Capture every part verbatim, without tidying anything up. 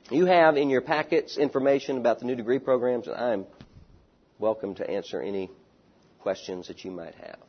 You have in your packets information about the new degree programs, and I'm welcome to answer any questions that you might have.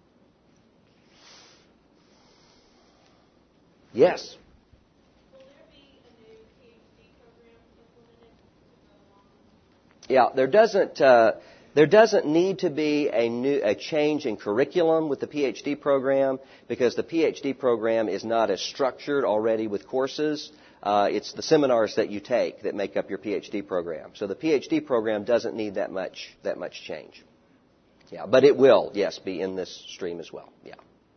Yes? Will there be a new PhD program implemented to go along? Yeah, there doesn't uh, there doesn't need to be a new a change in curriculum with the PhD program because the PhD program is not as structured already with courses. Uh, it's the seminars that you take that make up your PhD program. So the PhD program doesn't need that much that much change. Yeah, but it will, yes, be in this stream as well. Yeah.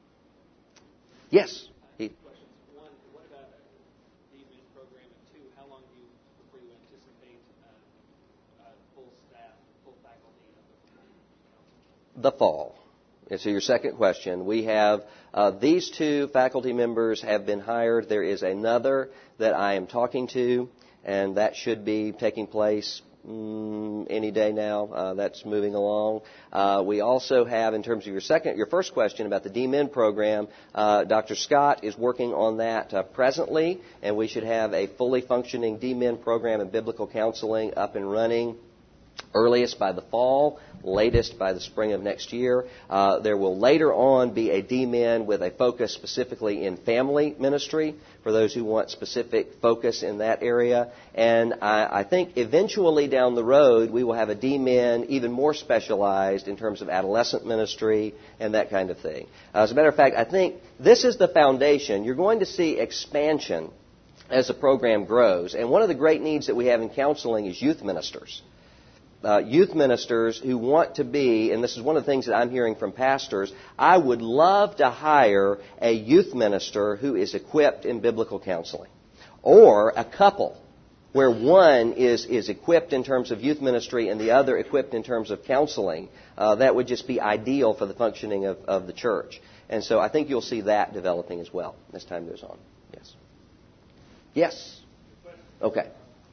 Yes. He, One, what about the D Min program? And two, how long do you before you anticipate uh, uh, full staff, full faculty of the the fall. And so your second question, we have uh, these two faculty members have been hired. There is another that I am talking to, and that should be taking place mm, any day now. Uh, that's moving along. Uh, we also have, in terms of your second, your first question about the D Min program, uh, Doctor Scott is working on that uh, presently, and we should have a fully functioning D Min program in biblical counseling up and running earliest by the fall, latest by the spring of next year. Uh, there will later on be a D Min with a focus specifically in family ministry for those who want specific focus in that area. And I, I think eventually down the road we will have a D Min even more specialized in terms of adolescent ministry and that kind of thing. Uh, as a matter of fact, I think this is the foundation. You're going to see expansion as the program grows. And one of the great needs that we have in counseling is youth ministers. Uh, youth ministers who want to be, and this is one of the things that I'm hearing from pastors, I would love to hire a youth minister who is equipped in biblical counseling. Or a couple where one is, is equipped in terms of youth ministry and the other equipped in terms of counseling. Uh, that would just be ideal for the functioning of, of the church. And so I think you'll see that developing as well as time goes on. Yes. Yes? Okay.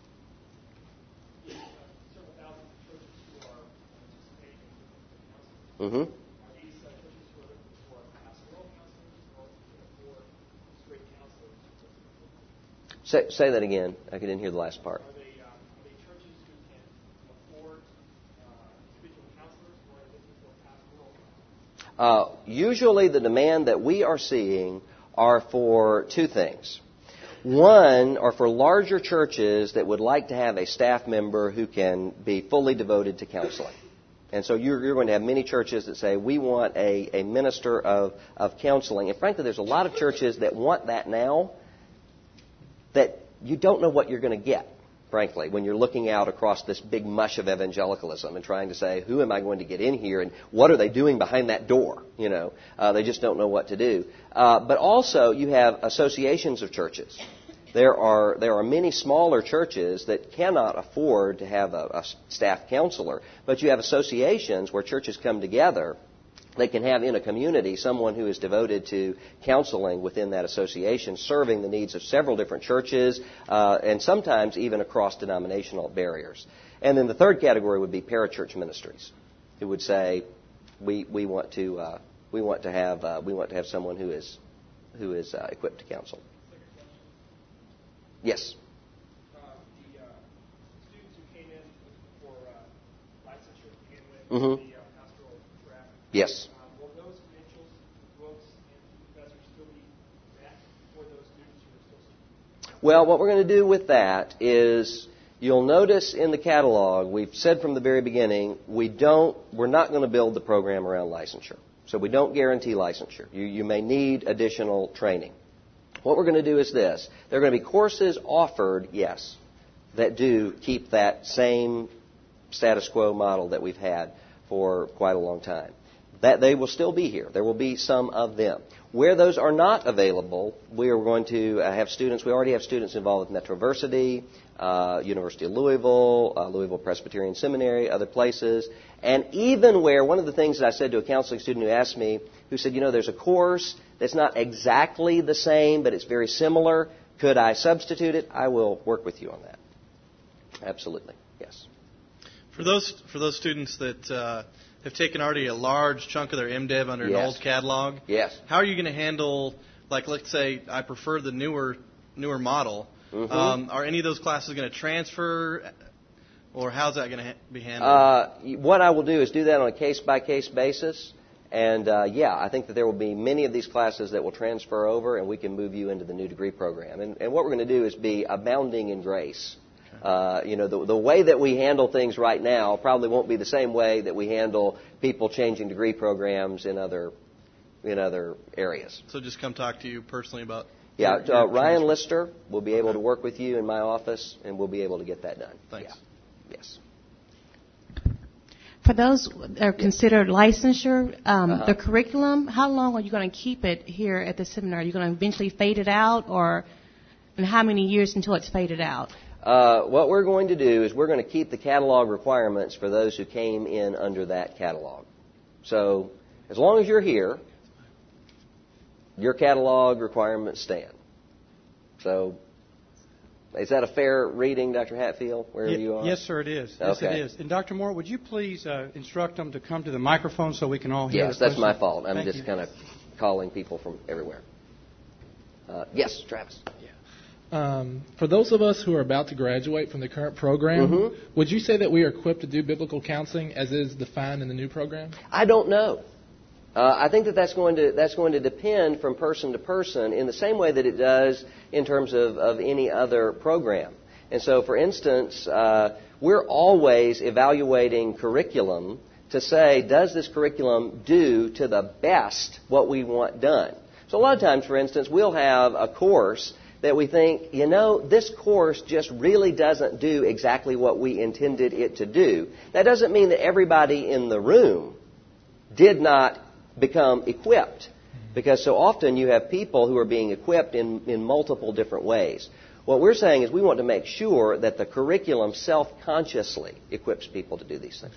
Mm-hmm. Say, say that again. I didn't hear the last part. Are they, um, are they churches who can afford uh, individual counselors, or are they looking for pastoral? Uh, usually the demand that we are seeing are for two things. One are for larger churches that would like to have a staff member who can be fully devoted to counseling. And so you're, you're going to have many churches that say, we want a, a minister of, of counseling. And frankly, there's a lot of churches that want that now that you don't know what you're going to get, frankly, when you're looking out across this big mush of evangelicalism and trying to say, who am I going to get in here and what are they doing behind that door? You know, uh, they just don't know what to do. Uh, but also you have associations of churches. There are there are many smaller churches that cannot afford to have a, a staff counselor, but you have associations where churches come together. They can have in a community someone who is devoted to counseling within that association, serving the needs of several different churches, uh, and sometimes even across denominational barriers. And then the third category would be parachurch ministries, who would say, we we want to uh, we want to have uh, we want to have someone who is who is uh, equipped to counsel. Yes. Uh, the uh, students who came in for uh, licensure to begin with, Mm-hmm. the uh, pastoral track, Yes. um, will those credentials, books, and professors still be met for those students who are still seeking? Well, what we're going to do with that is you'll notice in the catalog, we've said from the very beginning, we don't, we're not going to build the program around licensure. So we don't guarantee licensure. You, you may need additional training. What we're going to do is this. There are going to be courses offered, yes, that do keep that same status quo model that we've had for quite a long time. That they will still be here. There will be some of them. Where those are not available, we are going to have students. We already have students involved with Metroversity, uh, University of Louisville, uh, Louisville Presbyterian Seminary, other places. And even where, one of the things that I said to a counseling student who asked me, who said, you know, there's a course that's not exactly the same, but it's very similar. Could I substitute it? I will work with you on that. Absolutely. Yes. For those for those students that uh, have taken already a large chunk of their MDiv under Yes. an old catalog, Yes. how are you going to handle, like, let's say I prefer the newer newer model, Mm-hmm. Um, are any of those classes going to transfer, or how's that going to ha- be handled? Uh, what I will do is do that on a case-by-case basis. And, uh, yeah, I think that there will be many of these classes that will transfer over, and we can move you into the new degree program. And, and what we're going to do is be abounding in grace. Uh, you know, the, the way that we handle things right now probably won't be the same way that we handle people changing degree programs in other in other areas. So just come talk to you personally about... Yeah, your, your uh, Ryan transfer. Lister will be able Okay. to work with you in my office, and we'll be able to get that done. Thanks. Yeah. Yes. For those that are considered licensure, um, Uh-huh. the curriculum, how long are you going to keep it here at the seminar? Are you going to eventually fade it out, or and how many years until it's faded out? Uh, what we're going to do is we're going to keep the catalog requirements for those who came in under that catalog. So as long as you're here, your catalog requirements stand. So is that a fair reading, Doctor Hatfield, wherever Ye- you are? Yes, sir, it is. Yes, Okay. it is. And Doctor Moore, would you please uh, instruct them to come to the microphone so we can all hear Yes, the that's my question? fault. I'm Thank just you. kind of calling people from everywhere. Uh, yes, Travis. Um, for those of us who are about to graduate from the current program, Mhm. would you say that we are equipped to do biblical counseling as is defined in the new program? I don't know. Uh, I think that that's going to that's going to depend from person to person in the same way that it does in terms of, of any other program. And so, for instance, uh, we're always evaluating curriculum to say, does this curriculum do to the best what we want done? So a lot of times, for instance, we'll have a course that we think, you know, this course just really doesn't do exactly what we intended it to do. That doesn't mean that everybody in the room did not become equipped, because so often you have people who are being equipped in, in multiple different ways. What we're saying is we want to make sure that the curriculum self-consciously equips people to do these things.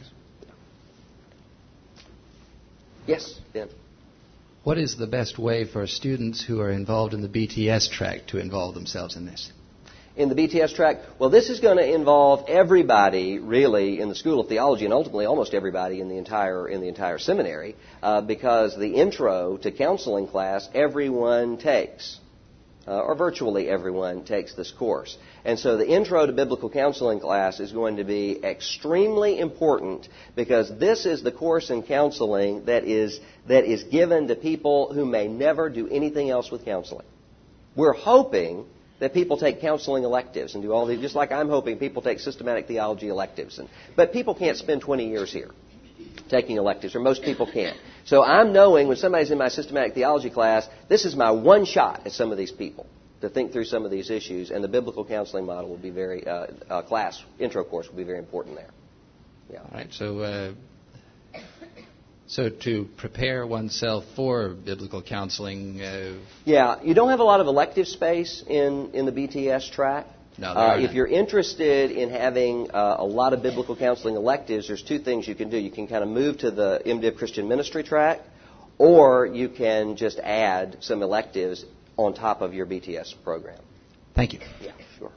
Yes, Ben? What is the best way for students who are involved in the B T S track to involve themselves in this? In the B T S track, well, this is going to involve everybody, really, in the School of Theology, and ultimately almost everybody in the entire in the entire seminary, uh, because the intro to counseling class everyone takes, uh, or virtually everyone takes this course. And so the intro to biblical counseling class is going to be extremely important, because this is the course in counseling that is that is given to people who may never do anything else with counseling. We're hoping that people take counseling electives and do all these, just like I'm hoping people take systematic theology electives. And, but people can't spend twenty years here taking electives, or most people can't. So I'm knowing when somebody's in my systematic theology class, this is my one shot at some of these people to think through some of these issues, and the biblical counseling model will be very, uh, uh, class, intro course will be very important there. Yeah. All right, so uh, so to prepare oneself for biblical counseling. Uh, Yeah, you don't have a lot of elective space in, in the B T S track. No, there uh, are if none. you're interested in having uh, a lot of biblical counseling electives, there's two things you can do. You can kind of move to the M Div Christian Ministry track, or you can just add some electives on top of your B T S program. Thank you. Yeah, sure.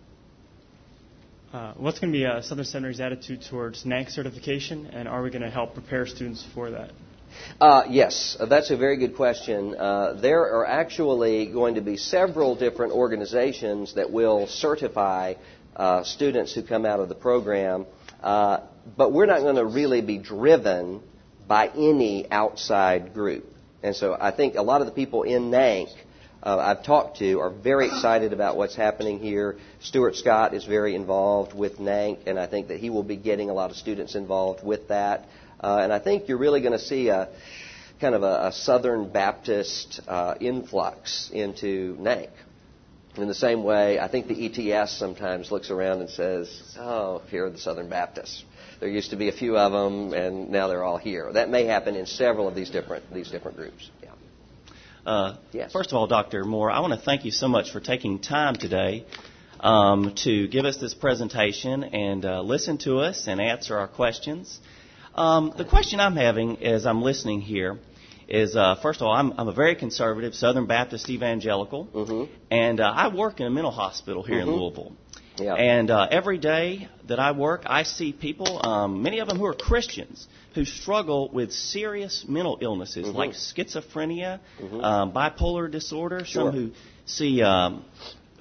Uh, what's going to be uh, Southern Seminary's attitude towards N A C certification, and are we going to help prepare students for that? Uh, yes, uh, that's a very good question. Uh, there are actually going to be several different organizations that will certify uh, students who come out of the program, uh, but we're not going to really be driven by any outside group. And so I think a lot of the people in N A C uh, I've talked to are very excited about what's happening here. Stuart Scott is very involved with N A C, and I think that he will be getting a lot of students involved with that. Uh, and I think you're really going to see a kind of a, a Southern Baptist uh, influx into N A C. In the same way, I think the E T S sometimes looks around and says, oh, here are the Southern Baptists. There used to be a few of them, and now they're all here. That may happen in several of these different these different groups. Yeah. Uh, yes. First of all, Doctor Moore, I want to thank you so much for taking time today um, to give us this presentation and uh, listen to us and answer our questions. Um, the question I'm having as I'm listening here is, uh, first of all, I'm, I'm a very conservative Southern Baptist evangelical, Mm-hmm. and uh, I work in a mental hospital here Mm-hmm. in Louisville. Yeah. And uh, every day that I work, I see people, um, many of them who are Christians, who struggle with serious mental illnesses Mm-hmm. like schizophrenia, Mm-hmm. um, bipolar disorder, Sure. some who see um,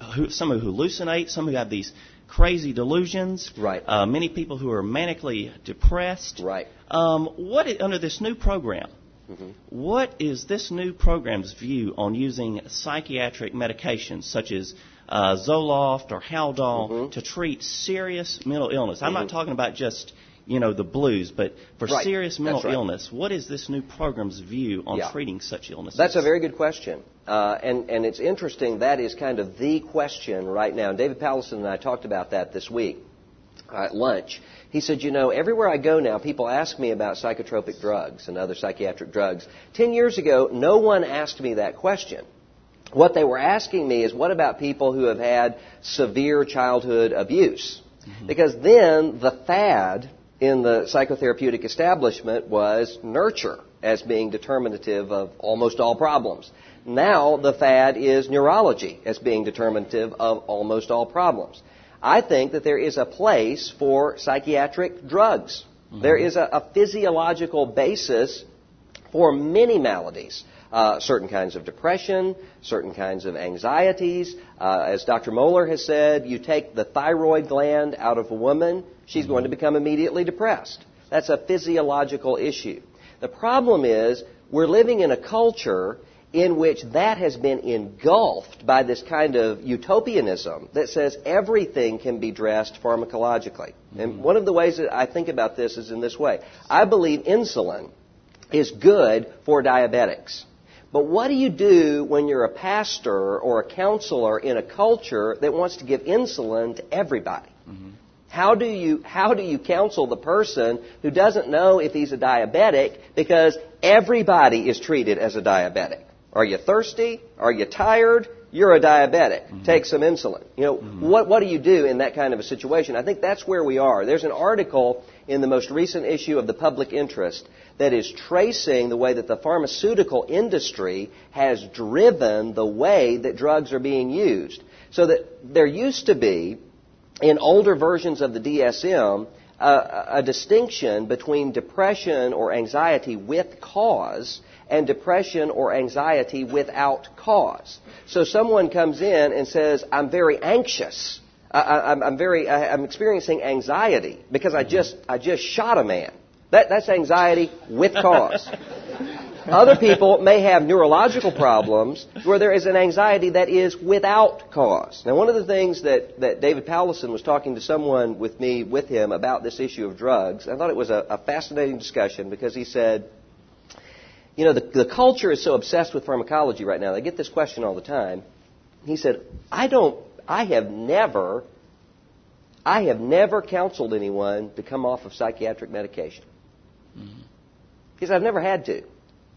who, some who hallucinate, some who have these crazy delusions. Right. Uh, many people who are manically depressed. Right. Um, what i- under this new program? Mm-hmm. What is this new program's view on using psychiatric medications such as uh, Zoloft or Haldol mm-hmm. to treat serious mental illness? I'm mm-hmm. not talking about just you know the blues, but for right. serious mental right. illness. What is this new program's view on yeah. treating such illnesses? That's a very good question, uh, and and it's interesting. That is kind of the question right now. And David Pallison and I talked about that this week uh, at lunch. He said, you know, everywhere I go now, people ask me about psychotropic drugs and other psychiatric drugs. Ten years ago, no one asked me that question. What they were asking me is, what about people who have had severe childhood abuse? Mm-hmm. Because then the fad in the psychotherapeutic establishment was nurture as being determinative of almost all problems. Now the fad is neurology as being determinative of almost all problems. I think that there is a place for psychiatric drugs. Mm-hmm. There is a, a physiological basis for many maladies. Uh, certain kinds of depression, certain kinds of anxieties. Uh, as Doctor Moeller has said, you take the thyroid gland out of a woman, she's mm-hmm. going to become immediately depressed. That's a physiological issue. The problem is we're living in a culture in which that has been engulfed by this kind of utopianism that says everything can be dressed pharmacologically. Mm-hmm. And one of the ways that I think about this is in this way. I believe insulin is good for diabetics. But what do you do when you're a pastor or a counselor in a culture that wants to give insulin to everybody? Mm-hmm. How do you how do you counsel the person who doesn't know if he's a diabetic because everybody is treated as a diabetic? Are you thirsty? Are you tired? You're a diabetic. Mm-hmm. Take some insulin. You know, mm-hmm. what what do you do in that kind of a situation? I think that's where we are. There's an article in the most recent issue of the Public Interest that is tracing the way that the pharmaceutical industry has driven the way that drugs are being used. So that there used to be, in older versions of the D S M, a, a distinction between depression or anxiety with cause and depression or anxiety without cause. So someone comes in and says, I'm very anxious. I, I'm, I'm very, I, I'm experiencing anxiety because I just, I just shot a man. That, that's anxiety with cause. Other people may have neurological problems where there is an anxiety that is without cause. Now, one of the things that, that David Pallison was talking to someone with me, with him, about this issue of drugs, I thought it was a, a fascinating discussion because he said, you know, the, the culture is so obsessed with pharmacology right now. They get this question all the time. He said, I don't, I have never, I have never counseled anyone to come off of psychiatric medication. Mm-hmm. He said, I've never had to.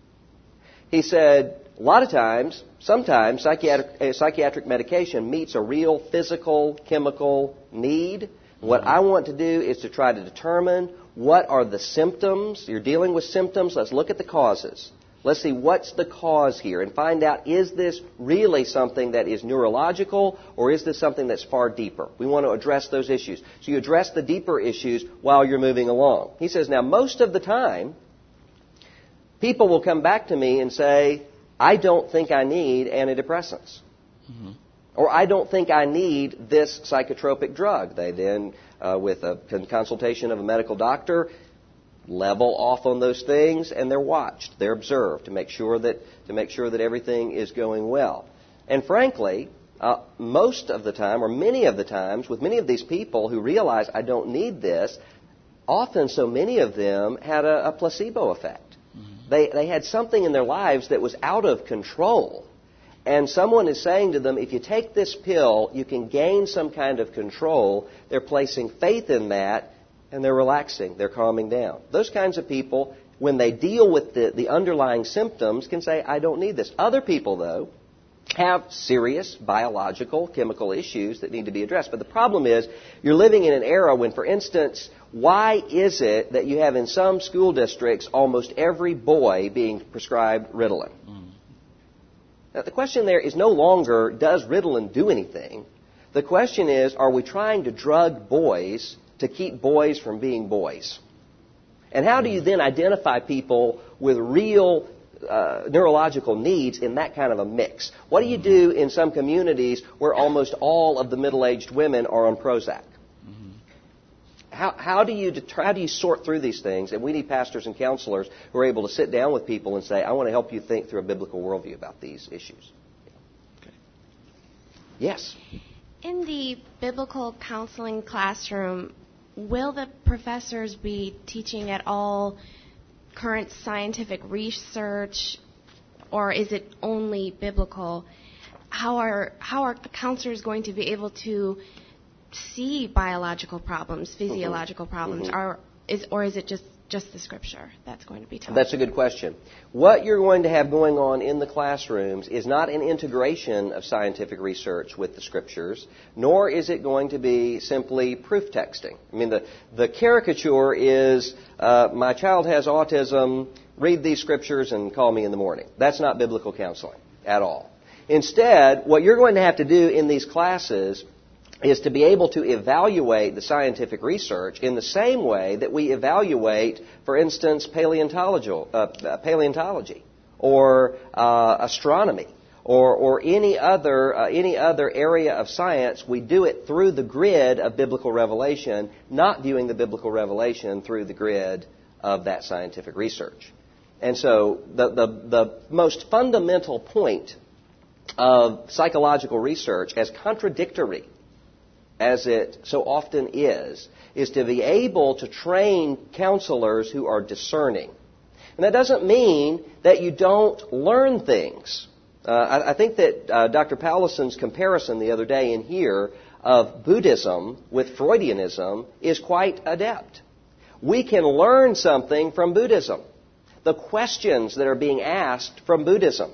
He said, a lot of times, sometimes psychiatric, uh, psychiatric medication meets a real physical, chemical need. Mm-hmm. What I want to do is to try to determine what are the symptoms. You're dealing with symptoms. Let's look at the causes. Let's see what's the cause here and find out, is this really something that is neurological or is this something that's far deeper? We want to address those issues. So you address the deeper issues while you're moving along. He says, now, most of the time, people will come back to me and say, I don't think I need antidepressants. Mm-hmm. Or I don't think I need this psychotropic drug. They then, uh, with a consultation of a medical doctor, level off on those things, and they're watched, they're observed to make sure that to make sure that everything is going well. And frankly, uh, most of the time, or many of the times, with many of these people who realize I don't need this, often so many of them had a, a placebo effect. Mm-hmm. They they had something in their lives that was out of control. And someone is saying to them, if you take this pill, you can gain some kind of control. They're placing faith in that, and they're relaxing. They're calming down. Those kinds of people, when they deal with the, the underlying symptoms, can say, I don't need this. Other people, though, have serious biological, chemical issues that need to be addressed. But the problem is, you're living in an era when, for instance, why is it that you have in some school districts almost every boy being prescribed Ritalin? Mm. Now, the question there is no longer, does Ritalin do anything? The question is, are we trying to drug boys to keep boys from being boys? And how do you then identify people with real uh, neurological needs in that kind of a mix? What do you do in some communities where almost all of the middle-aged women are on Prozac? How, how do you deter, how do you sort through these things? And we need pastors and counselors who are able to sit down with people and say, I want to help you think through a biblical worldview about these issues. Okay. Yes? In the biblical counseling classroom, will the professors be teaching at all current scientific research, or is it only biblical? How are, how are the counselors going to be able to see biological problems, physiological mm-hmm. problems, mm-hmm. Are, is, or is it just, just the Scripture that's going to be taught? That's a good question. What you're going to have going on in the classrooms is not an integration of scientific research with the Scriptures, nor is it going to be simply proof texting. I mean, the, the caricature is, uh, my child has autism, read these Scriptures and call me in the morning. That's not biblical counseling at all. Instead, what you're going to have to do in these classes is to be able to evaluate the scientific research in the same way that we evaluate, for instance, paleontology, uh, paleontology or uh, astronomy or, or any other uh, any other area of science. We do it through the grid of biblical revelation, not viewing the biblical revelation through the grid of that scientific research. And so the, the, the most fundamental point of psychological research, as contradictory as it so often is, is to be able to train counselors who are discerning. And that doesn't mean that you don't learn things. Uh, I, I think that uh, Doctor Paulison's comparison the other day in here of Buddhism with Freudianism is quite adept. We can learn something from Buddhism. The questions that are being asked from Buddhism,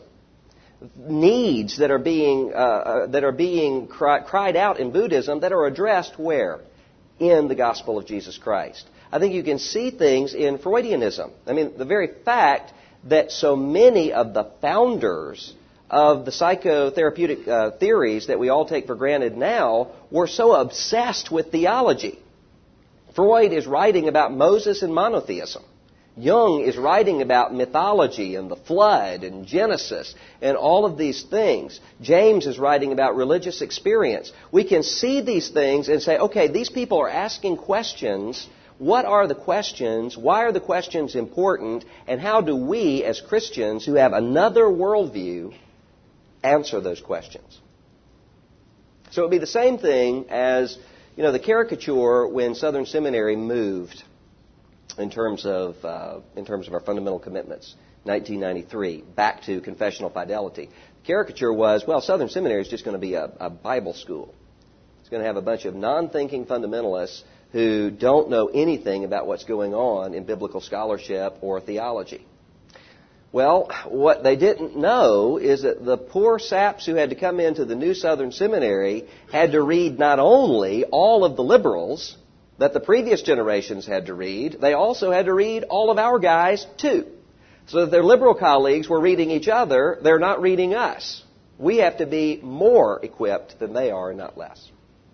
needs that are being uh, uh, that are being cry, cried out in Buddhism that are addressed where? In the gospel of Jesus Christ. I think you can see things in Freudianism. I mean, the very fact that so many of the founders of the psychotherapeutic uh, theories that we all take for granted now were so obsessed with theology. Freud is writing about Moses and monotheism. Jung is writing about mythology and the flood and Genesis and all of these things. James is writing about religious experience. We can see these things and say, okay, these people are asking questions. What are the questions? Why are the questions important? And how do we, as Christians who have another worldview, answer those questions? So it would be the same thing as, you know, the caricature when Southern Seminary moved in terms of uh, in terms of our fundamental commitments, nineteen ninety-three, back to confessional fidelity. The caricature was, well, Southern Seminary is just going to be a, a Bible school. It's going to have a bunch of non-thinking fundamentalists who don't know anything about what's going on in biblical scholarship or theology. Well, what they didn't know is that the poor saps who had to come into the new Southern Seminary had to read not only all of the liberals that the previous generations had to read, they also had to read all of our guys too. So that their liberal colleagues were reading each other, they're not reading us. We have to be more equipped than they are, not less.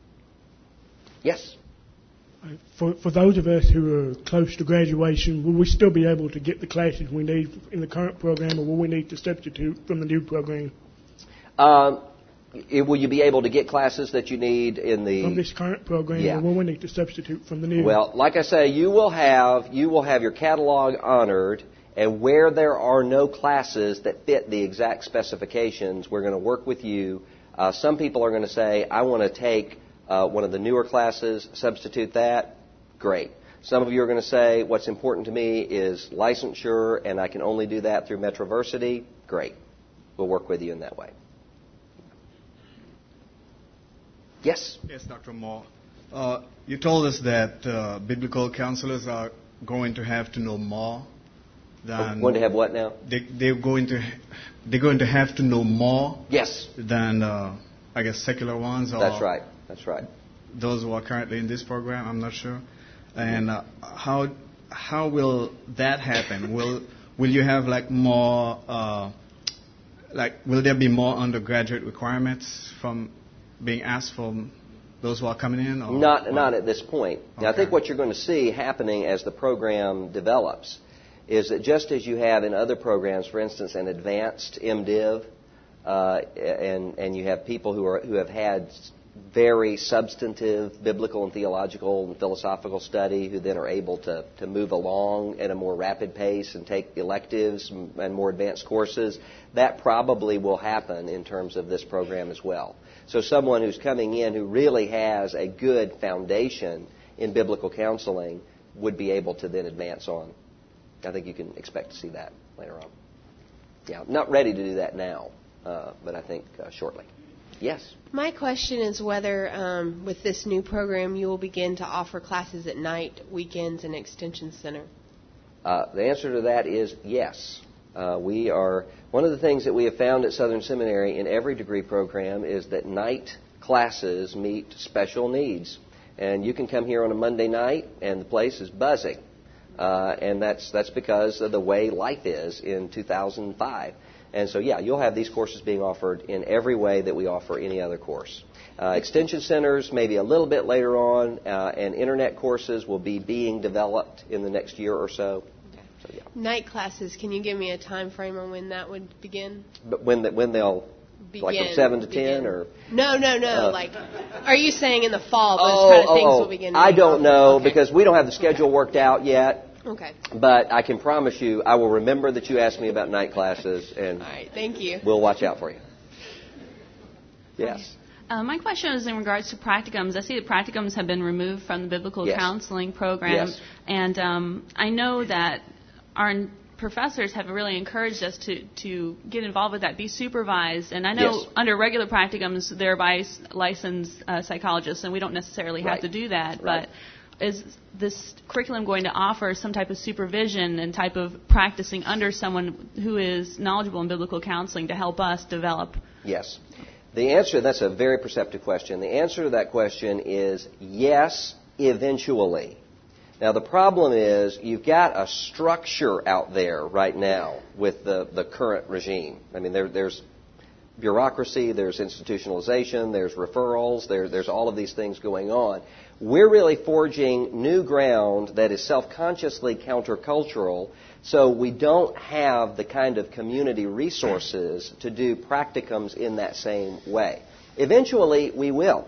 Yes? For, for those of us who are close to graduation, will we still be able to get the classes we need in the current program, or will we need to substitute from the new program? Um, Will you be able to get classes that you need in the from this current program, yeah. or will we need to substitute from the new? Well, like I say, you will have you will have your catalog honored, and where there are no classes that fit the exact specifications, we're going to work with you. Uh, some people are going to say, I want to take uh, one of the newer classes, substitute that. Great. Some of you are going to say, what's important to me is licensure, and I can only do that through Metroversity. Great. We'll work with you in that way. Yes? Yes, Doctor Moore. Uh, you told us that uh, biblical counselors are going to have to know more than... Going to have what now? They, they're, going to, they're going to have to know more yes. than, uh, I guess, secular ones? Or That's right. That's right. Those who are currently in this program, I'm not sure. And uh, how how will that happen? Will will you have like more... Uh, like, will there be more undergraduate requirements from... being asked from those who are coming in? Or not what? Not at this point. Okay. Now, I think what you're going to see happening as the program develops is that just as you have in other programs, for instance, an advanced MDiv, uh, and and you have people who are who have had very substantive biblical and theological and philosophical study who then are able to, to move along at a more rapid pace and take electives and more advanced courses, that probably will happen in terms of this program as well. So someone who's coming in who really has a good foundation in biblical counseling would be able to then advance on. I think you can expect to see that later on. Yeah, I'm not ready to do that now, uh, but I think uh, shortly. Yes? My question is whether, um, with this new program, you will begin to offer classes at night, weekends, and Extension Center. Uh, the answer to that is yes. Uh, we are one of the things that we have found at Southern Seminary in every degree program is that night classes meet special needs. And you can come here on a Monday night, and the place is buzzing. Uh, and that's that's because of the way life is in two thousand five. And so, yeah, you'll have these courses being offered in every way that we offer any other course. Uh, extension centers, maybe a little bit later on, uh, and internet courses will be being developed in the next year or so. Okay. So, yeah. Night classes, can you give me a time frame on when that would begin? But when the, when they'll, begin, like from seven to begin. ten, or no, no, no. Uh, like, are you saying in the fall those oh, kind of things oh, will begin? I don't know okay. because we don't have the schedule worked out yet. Okay. But I can promise you, I will remember that you asked me about night classes, and all right, thank you. We'll watch out for you. Yes. Uh, my question is in regards to practicums. I see that practicums have been removed from the biblical yes. counseling program, yes. and um, I know that our professors have really encouraged us to, to get involved with that, be supervised. And I know yes. under regular practicums, they're by licensed uh, psychologists, and we don't necessarily have right. to do that, right. but is this curriculum going to offer some type of supervision and type of practicing under someone who is knowledgeable in biblical counseling to help us develop? Yes. The answer, that's a very perceptive question. The answer to that question is yes, eventually. Now, the problem is you've got a structure out there right now with the, the current regime. I mean, there, there's bureaucracy, there's institutionalization, there's referrals, there, there's all of these things going on. We're really forging new ground that is self-consciously countercultural, so we don't have the kind of community resources to do practicums in that same way. Eventually, we will.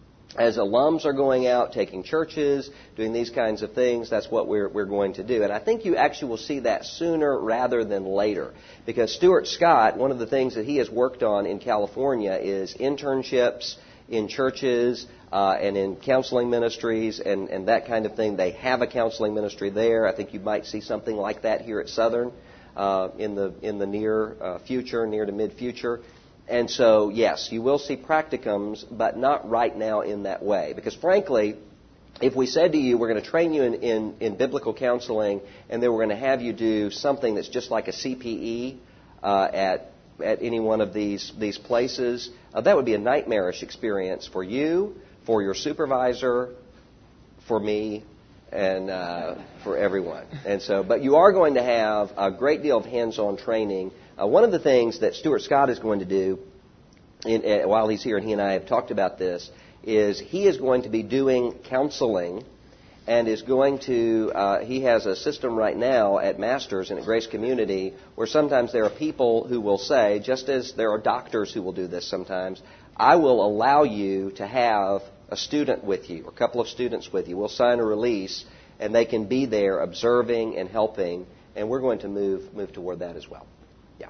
As alums are going out, taking churches, doing these kinds of things, that's what we're, we're going to do. And I think you actually will see that sooner rather than later. Because Stuart Scott, one of the things that he has worked on in California is internships in churches uh, and in counseling ministries and, and that kind of thing. They have a counseling ministry there. I think you might see something like that here at Southern uh, in the in the near uh, future, near to mid-future. And so, yes, you will see practicums, but not right now in that way. Because frankly, if we said to you, we're going to train you in, in, in biblical counseling, and then we're going to have you do something that's just like a C P E uh, at at any one of these, these places, uh, that would be a nightmarish experience for you, for your supervisor, for me, and uh, for everyone. And so, but you are going to have a great deal of hands-on training. Uh, one of the things that Stuart Scott is going to do in, uh, while he's here, and he and I have talked about this, is he is going to be doing counseling and is going to, uh, he has a system right now at Masters and at Grace Community where sometimes there are people who will say, just as there are doctors who will do this sometimes, I will allow you to have a student with you, or a couple of students with you. We'll sign a release, and they can be there observing and helping, and we're going to move move toward that as well. Yeah.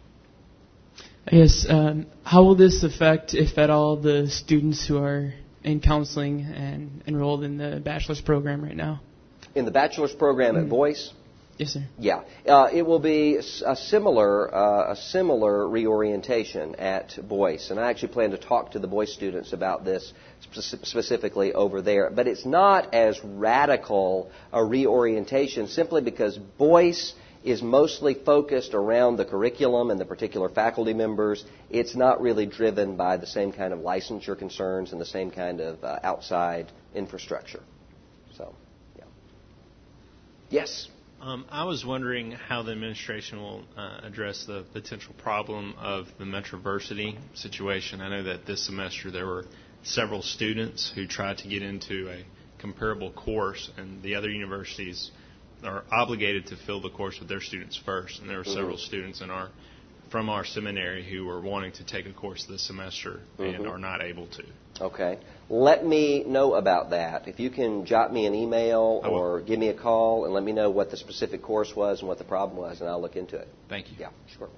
Yes. Um, how will this affect, if at all, the students who are in counseling and enrolled in the bachelor's program right now? In the bachelor's program mm. at Boyce? Yes, sir. Yeah, uh, it will be a similar uh, a similar reorientation at Boyce, and I actually plan to talk to the Boyce students about this spe- specifically over there. But it's not as radical a reorientation simply because Boyce is mostly focused around the curriculum and the particular faculty members. It's not really driven by the same kind of licensure concerns and the same kind of uh, outside infrastructure. So, yeah. Yes. Um, I was wondering how the administration will uh, address the potential problem of the Metroversity situation. I know that this semester there were several students who tried to get into a comparable course, and the other universities are obligated to fill the course with their students first, and there are mm-hmm. several students in our from our seminary who are wanting to take a course this semester mm-hmm. and are not able to. Okay. Let me know about that. If you can jot me an email or give me a call and let me know what the specific course was and what the problem was, and I'll look into it. Thank you. Yeah, sure.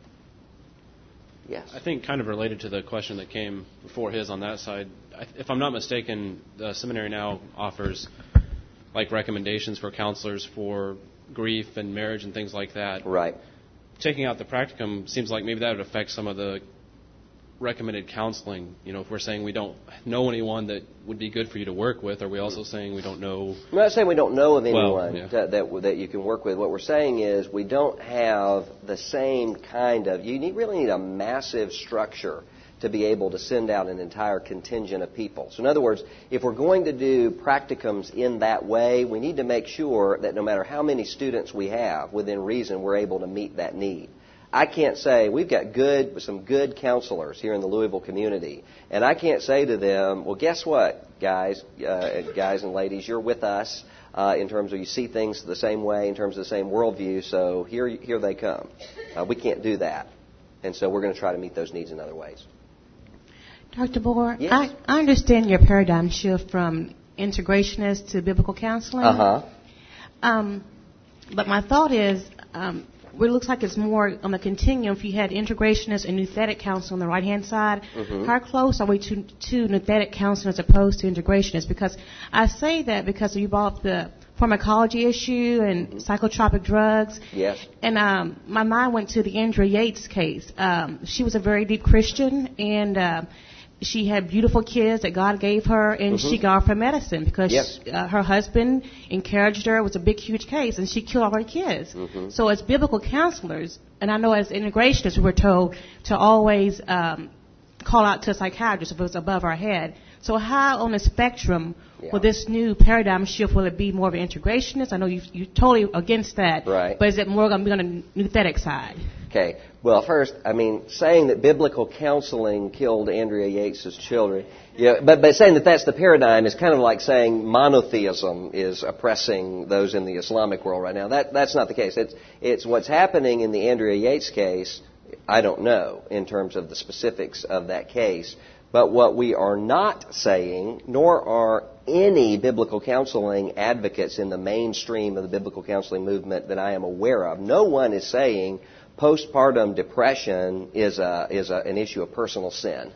Yes. I think kind of related to the question that came before his on that side, if I'm not mistaken, the seminary now offers like recommendations for counselors for grief and marriage and things like that. Right. Taking out the practicum seems like maybe that would affect some of the recommended counseling. You know, if we're saying we don't know anyone that would be good for you to work with, are we also saying we don't know? We're not saying we don't know of anyone well, yeah. that, that that you can work with. What we're saying is we don't have the same kind of, you need, really need a massive structure to be able to send out an entire contingent of people. So in other words, if we're going to do practicums in that way, we need to make sure that no matter how many students we have, within reason, we're able to meet that need. I can't say, we've got good, some good counselors here in the Louisville community, and I can't say to them, well, guess what, guys, uh, guys and ladies, you're with us uh, in terms of you see things the same way, in terms of the same worldview, so here, here they come. Uh, we can't do that, and so we're going to try to meet those needs in other ways. Doctor Bohr, yes? I, I understand your paradigm shift from integrationist to biblical counseling. Uh-huh. Um, but my thought is, um, it looks like it's more on the continuum. If you had integrationist and nouthetic counseling on the right-hand side, mm-hmm. how close are we to, to nouthetic counseling as opposed to integrationist? Because I say that because you brought up the pharmacology issue and mm-hmm. psychotropic drugs. Yes. And um, my mind went to the Andrea Yates case. Um, she was a very deep Christian, and uh, she had beautiful kids that God gave her, and mm-hmm. she got off her medicine because yes. she, uh, her husband encouraged her. It was a big, huge case, and she killed all her kids. Mm-hmm. So as biblical counselors, and I know as integrationists, we were told to always um, call out to a psychiatrist if it was above our head. So how on the spectrum yeah. will this new paradigm shift, will it be more of an integrationist? I know you, you're totally against that. Right. But is it more going to be on the nouthetic side? Okay. Well, first, I mean, saying that biblical counseling killed Andrea Yates' children, yeah, but, but saying that that's the paradigm is kind of like saying monotheism is oppressing those in the Islamic world right now. That That's not the case. It's, it's what's happening in the Andrea Yates case, I don't know in terms of the specifics of that case. But what we are not saying, nor are any biblical counseling advocates in the mainstream of the biblical counseling movement that I am aware of, no one is saying postpartum depression is a, is a, an issue of personal sin.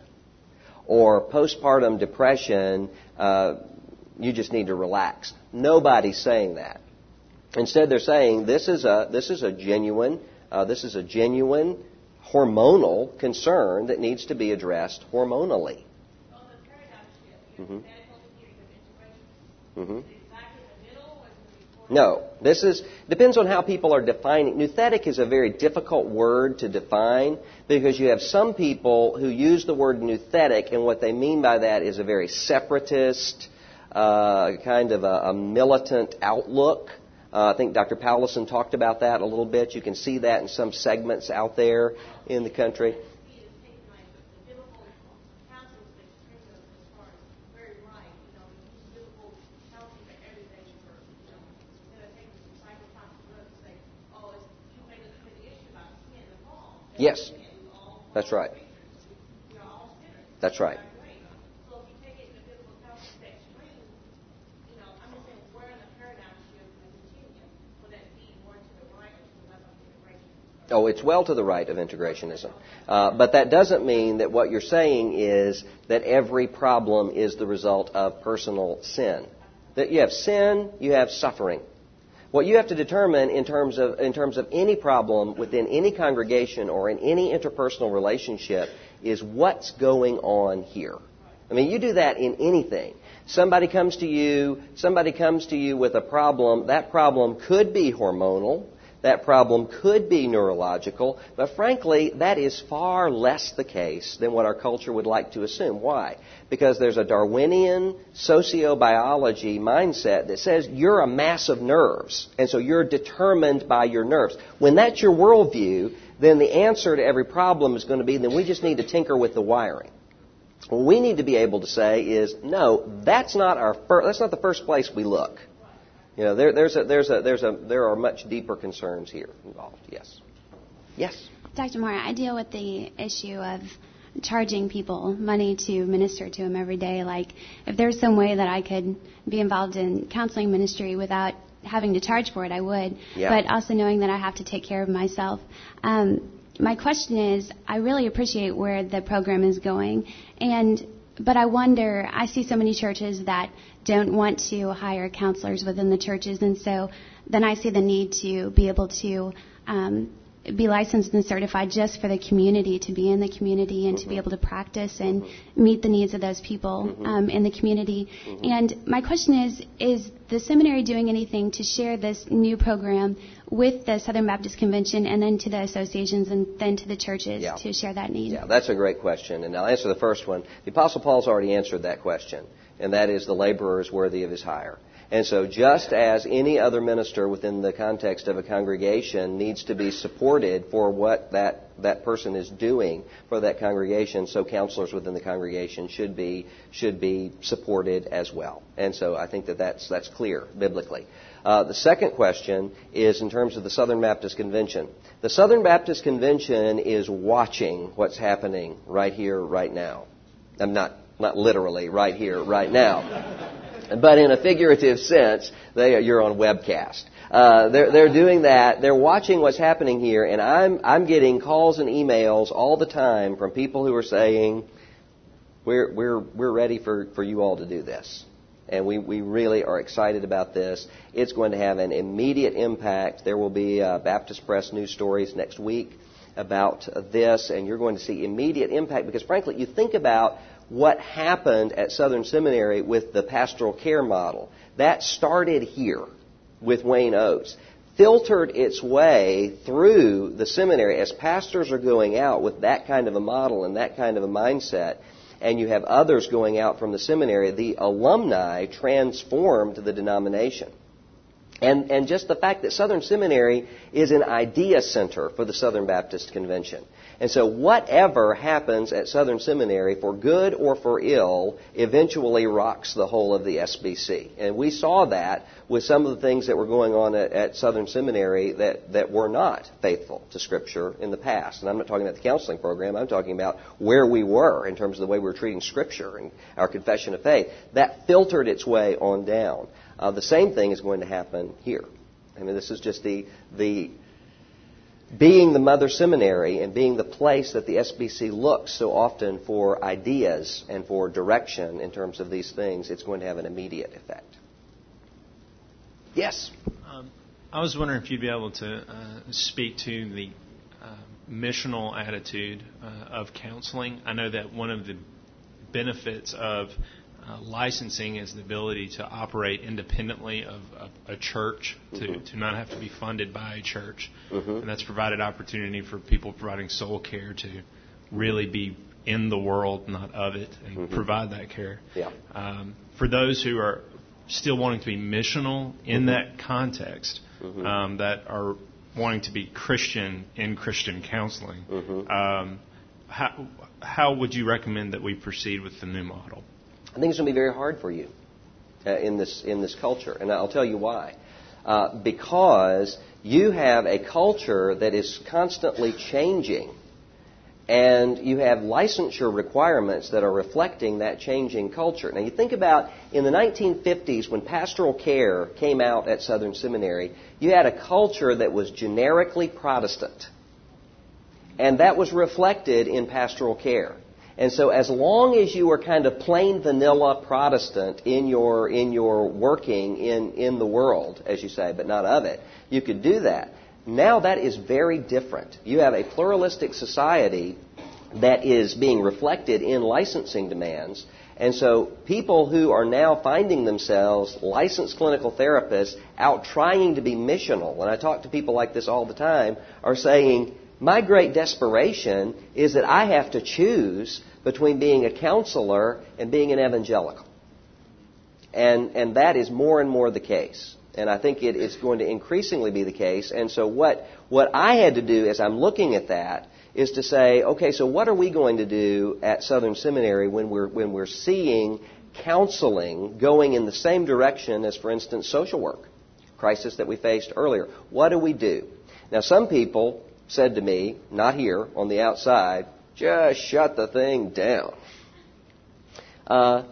Or postpartum depression, uh, you just need to relax. Nobody's saying that. Instead, they're saying this is a this is a genuine uh, this is a genuine hormonal concern that needs to be addressed hormonally. Mm-hmm. Mm-hmm. No, this is depends on how people are defining. Nouthetic is a very difficult word to define because you have some people who use the word nouthetic, and what they mean by that is a very separatist, uh, kind of a, a militant outlook. Uh, I think Doctor Powlison talked about that a little bit. You can see that in some segments out there in the country. Yes, that's right. That's right. Oh, it's well to the right of integrationism. Uh, but that doesn't mean that what you're saying is that every problem is the result of personal sin. That you have sin, you have suffering. What you have to determine in terms of in terms of any problem within any congregation or in any interpersonal relationship is what's going on here. I mean, you do that in anything. Somebody comes to you, somebody comes to you with a problem. That problem could be hormonal. That problem could be neurological, but frankly, that is far less the case than what our culture would like to assume. Why? Because there's a Darwinian sociobiology mindset that says you're a mass of nerves, and so you're determined by your nerves. When that's your worldview, then the answer to every problem is going to be, then we just need to tinker with the wiring. What we need to be able to say is, no, that's not our fir- that's not the first place we look. You know, there, there's a, there's a, there's a, there are much deeper concerns here involved. Yes. Yes. Doctor Moore, I deal with the issue of charging people money to minister to them every day. Like, if there's some way that I could be involved in counseling ministry without having to charge for it, I would. Yeah. But also knowing that I have to take care of myself. Um, my question is, I really appreciate where the program is going, and but I wonder, I see so many churches that don't want to hire counselors within the churches, and so then I see the need to be able to um, be licensed and certified just for the community, to be in the community and mm-hmm. to be able to practice and mm-hmm. meet the needs of those people mm-hmm. um, in the community. Mm-hmm. And my question is, is the seminary doing anything to share this new program with the Southern Baptist Convention and then to the associations and then to the churches yeah. to share that need? Yeah, that's a great question. And I'll answer the first one. The Apostle Paul's already answered that question, and that is the laborer is worthy of his hire. And so just as any other minister within the context of a congregation needs to be supported for what that, that person is doing for that congregation, so counselors within the congregation should be should be supported as well. And so I think that that's, that's clear biblically. Uh, the second question is in terms of the Southern Baptist Convention. The Southern Baptist Convention is watching what's happening right here, right now. I'm not, not literally right here, right now. But in a figurative sense, they are, you're on webcast. Uh, they're, they're doing that. They're watching what's happening here, and I'm, I'm getting calls and emails all the time from people who are saying, we're, we're, we're ready for, for you all to do this. And we, we really are excited about this. It's going to have an immediate impact. There will be uh, Baptist Press news stories next week about this, and you're going to see immediate impact because, frankly, you think about what happened at Southern Seminary with the pastoral care model. That started here with Wayne Oates, filtered its way through the seminary as pastors are going out with that kind of a model and that kind of a mindset, and you have others going out from the seminary. The alumni transformed the denomination. And, and just the fact that Southern Seminary is an idea center for the Southern Baptist Convention. And so whatever happens at Southern Seminary, for good or for ill, eventually rocks the whole of the S B C. And we saw that with some of the things that were going on at, at Southern Seminary that, that were not faithful to Scripture in the past. And I'm not talking about the counseling program. I'm talking about where we were in terms of the way we were treating Scripture and our confession of faith. That filtered its way on down. Uh, the same thing is going to happen here. I mean, this is just the the being the mother seminary and being the place that the S B C looks so often for ideas and for direction in terms of these things. It's going to have an immediate effect. Yes? Um, I was wondering if you'd be able to uh, speak to the uh, missional attitude uh, of counseling. I know that one of the benefits of Uh, licensing is the ability to operate independently of a, a church, to, mm-hmm. to not have to be funded by a church. Mm-hmm. And that's provided opportunity for people providing soul care to really be in the world, not of it, and mm-hmm. provide that care. Yeah. Um, for those who are still wanting to be missional in mm-hmm. that context, mm-hmm. um, that are wanting to be Christian in Christian counseling, mm-hmm. um, how, how would you recommend that we proceed with the new model? I think it's going to be very hard for you uh, in this in this culture, and I'll tell you why. Uh, because you have a culture that is constantly changing, and you have licensure requirements that are reflecting that changing culture. Now, you think about in the nineteen fifties when pastoral care came out at Southern Seminary, you had a culture that was generically Protestant, and that was reflected in pastoral care. And so as long as you were kind of plain vanilla Protestant in your in your working in, in the world, as you say, but not of it, you could do that. Now that is very different. You have a pluralistic society that is being reflected in licensing demands. And so people who are now finding themselves licensed clinical therapists out trying to be missional, when I talk to people like this all the time, are saying, my great desperation is that I have to choose between being a counselor and being an evangelical. And and that is more and more the case. And I think it is going to increasingly be the case. And so what, what I had to do as I'm looking at that is to say, okay, so what are we going to do at Southern Seminary when we're when we're seeing counseling going in the same direction as, for instance, social work crisis that we faced earlier. What do we do? Now, some people said to me, not here, on the outside, just shut the thing down. Uh,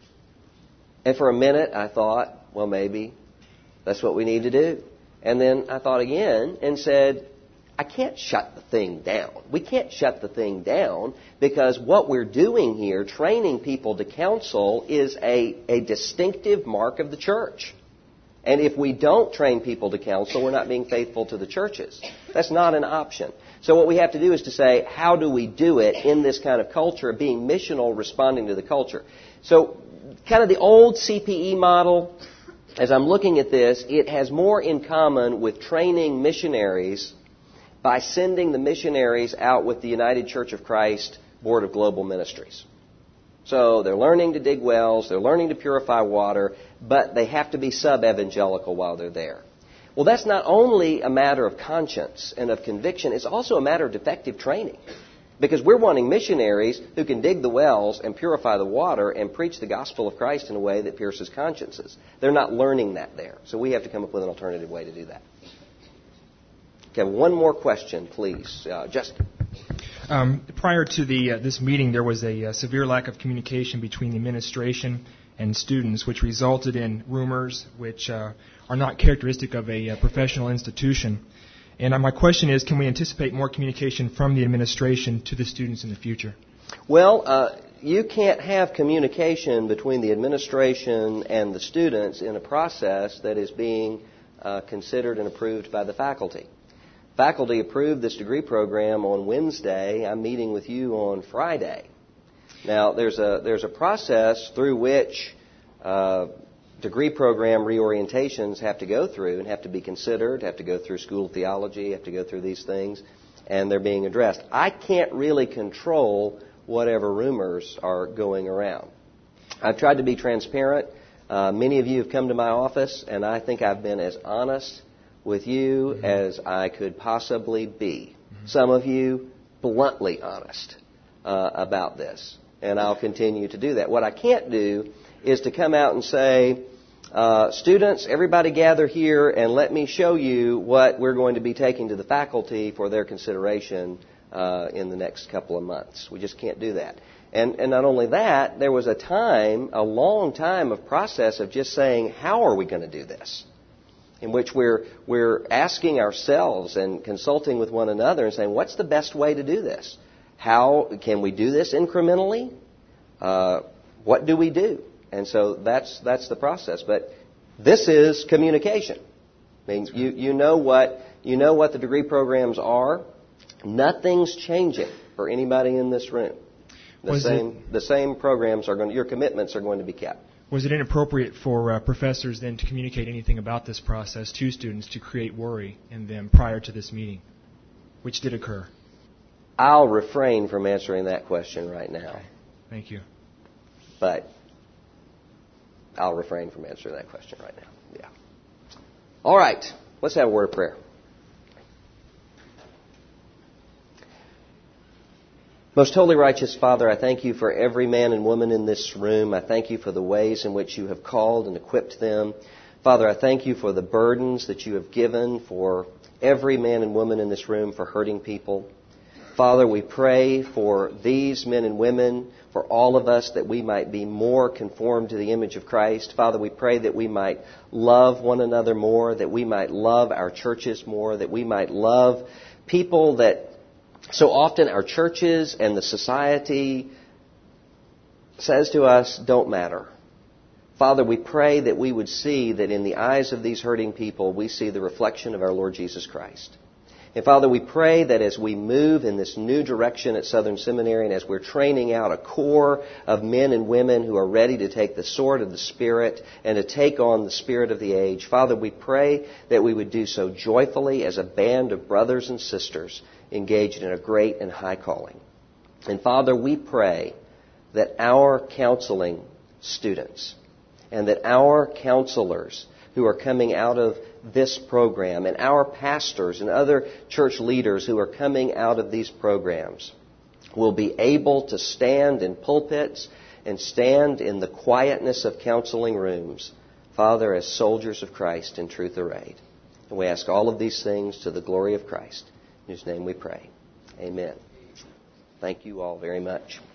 and for a minute, I thought, well, maybe that's what we need to do. And then I thought again and said, I can't shut the thing down. We can't shut the thing down because what we're doing here, training people to counsel, is a, a distinctive mark of the church. And if we don't train people to counsel, we're not being faithful to the churches. That's not an option. So what we have to do is to say, how do we do it in this kind of culture, being missional, responding to the culture? So kind of the old C P E model, as I'm looking at this, it has more in common with training missionaries by sending the missionaries out with the United Church of Christ Board of Global Ministries. So they're learning to dig wells, they're learning to purify water, but they have to be sub-evangelical while they're there. Well, that's not only a matter of conscience and of conviction, it's also a matter of effective training. Because we're wanting missionaries who can dig the wells and purify the water and preach the gospel of Christ in a way that pierces consciences. They're not learning that there. So we have to come up with an alternative way to do that. Okay, one more question, please. Uh, Justin. Um, prior to the uh, this meeting, there was a uh, severe lack of communication between the administration and students, which resulted in rumors which uh, are not characteristic of a uh, professional institution. And uh, my question is, can we anticipate more communication from the administration to the students in the future? Well, uh, you can't have communication between the administration and the students in a process that is being uh, considered and approved by the faculty. Faculty approved this degree program on Wednesday. I'm meeting with you on Friday. Now, there's a there's a process through which uh, degree program reorientations have to go through and have to be considered, have to go through school of theology, have to go through these things, and they're being addressed. I can't really control whatever rumors are going around. I've tried to be transparent. Uh, many of you have come to my office, and I think I've been as honest with you mm-hmm. as I could possibly be. Mm-hmm. Some of you bluntly honest uh, about this, and I'll continue to do that. What I can't do is to come out and say, uh, students, everybody gather here and let me show you what we're going to be taking to the faculty for their consideration uh, in the next couple of months. We just can't do that. And, and not only that, there was a time, a long time of process of just saying, how are we going to do this? In which we're we're asking ourselves and consulting with one another and saying, what's the best way to do this? How can we do this incrementally? Uh, what do we do? And so that's that's the process. But this is communication. I mean, you you know what you know what the degree programs are. Nothing's changing for anybody in this room. The Was same it, the same programs are going to, your commitments are going to be kept. Was it inappropriate for uh, professors then to communicate anything about this process to students to create worry in them prior to this meeting, which did occur? I'll refrain from answering that question right now. Thank you. But I'll refrain from answering that question right now. Yeah. All right. Let's have a word of prayer. Most holy, righteous Father, I thank you for every man and woman in this room. I thank you for the ways in which you have called and equipped them. Father, I thank you for the burdens that you have given for every man and woman in this room for hurting people. Father, we pray for these men and women, for all of us, that we might be more conformed to the image of Christ. Father, we pray that we might love one another more, that we might love our churches more, that we might love people that so often our churches and the society says to us, don't matter. Father, we pray that we would see that in the eyes of these hurting people, we see the reflection of our Lord Jesus Christ. And Father, we pray that as we move in this new direction at Southern Seminary and as we're training out a core of men and women who are ready to take the sword of the Spirit and to take on the spirit of the age, Father, we pray that we would do so joyfully as a band of brothers and sisters engaged in a great and high calling. And Father, we pray that our counseling students and that our counselors who are coming out of this program and our pastors and other church leaders who are coming out of these programs will be able to stand in pulpits and stand in the quietness of counseling rooms Father, as soldiers of Christ in truth arrayed. And we ask all of these things to the glory of Christ, in whose name we pray. Amen. Thank you all very much.